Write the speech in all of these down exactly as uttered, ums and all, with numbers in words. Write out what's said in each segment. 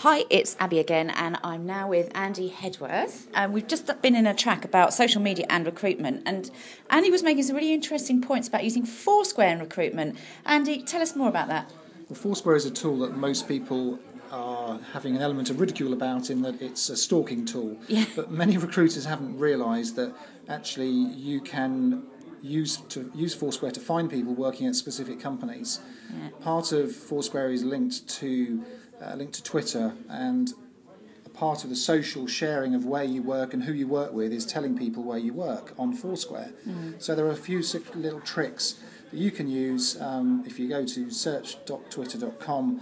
Hi, it's Abby again, and I'm now with Andy Hedworth. And we've just been in a track about social media and recruitment, and Andy was making some really interesting points about using Foursquare in recruitment. Andy, tell us more about that. Well, Foursquare is a tool that most people are having an element of ridicule about, in that it's a stalking tool. Yeah. But many recruiters haven't realised that actually you can use to use Foursquare to find people working at specific companies. Yeah. Part of Foursquare is linked to uh, linked to Twitter, and a part of the social sharing of where you work and who you work with is telling people where you work on Foursquare. Mm. So there are a few little tricks that you can use um, if you go to search dot twitter dot com.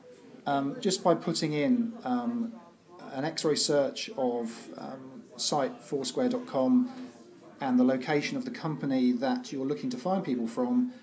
Um, just by putting in um, an X-ray search of um, site foursquare dot com and the location of the company that you're looking to find people from,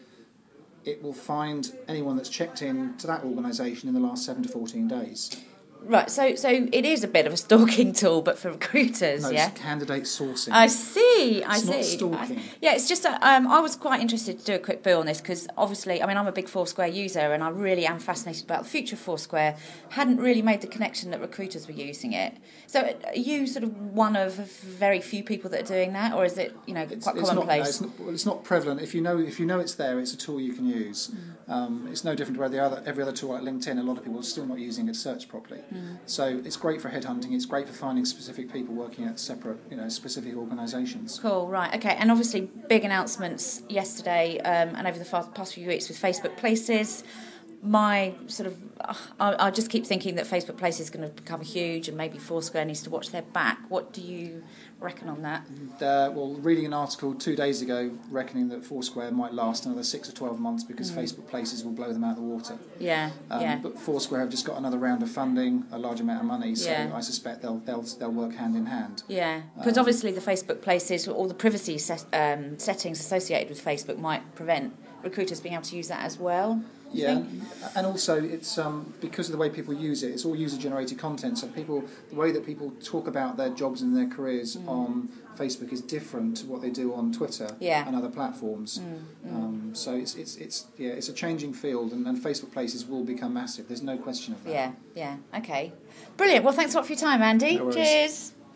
it will find anyone that's checked in to that organisation in the last seven to fourteen days. Right, so so it is a bit of a stalking tool, but for recruiters, no, yeah? It's candidate sourcing. I see, I it's see. Not stalking. I, yeah, it's just that um, I was quite interested to do a quick bill on this because obviously, I mean, I'm a big Foursquare user and I really am fascinated about the future of Foursquare. Hadn't really made the connection that recruiters were using it. So are you sort of one of very few people that are doing that, or is it, you know, it's, quite it's commonplace? Not, no, it's, not, well, it's not prevalent. If you know if you know it's there, it's a tool you can use. Mm. Um, it's no different to where the other, every other tool like LinkedIn. A lot of people are still not using it to search properly. Mm. So it's great for headhunting. It's great for finding specific people working at separate, you know, specific organisations. Cool, right, okay. And obviously, big announcements yesterday um, and over the past few weeks with Facebook Places. My sort of, I, I just keep thinking that Facebook Places is going to become huge, and maybe Foursquare needs to watch their back. What do you reckon on that? Uh, well, reading an article two days ago reckoning that Foursquare might last another six or twelve months because mm. Facebook Places will blow them out of the water. Yeah, um, yeah. But Foursquare have just got another round of funding, a large amount of money, so yeah. I suspect they'll they'll they'll work hand in hand. Yeah, because um, obviously the Facebook Places, all the privacy set, um, settings associated with Facebook might prevent recruiters being able to use that as well. Yeah, and also it's um, because of the way people use it. It's all user-generated content, so people, the way that people talk about their jobs and their careers mm. on Facebook is different to what they do on Twitter yeah. and other platforms. Mm. Mm. Um, so it's it's it's yeah, it's a changing field, and, and Facebook Places will become massive. There's no question of that. Yeah, yeah, okay, brilliant. Well, thanks a lot for your time, Andy. No worries. Cheers.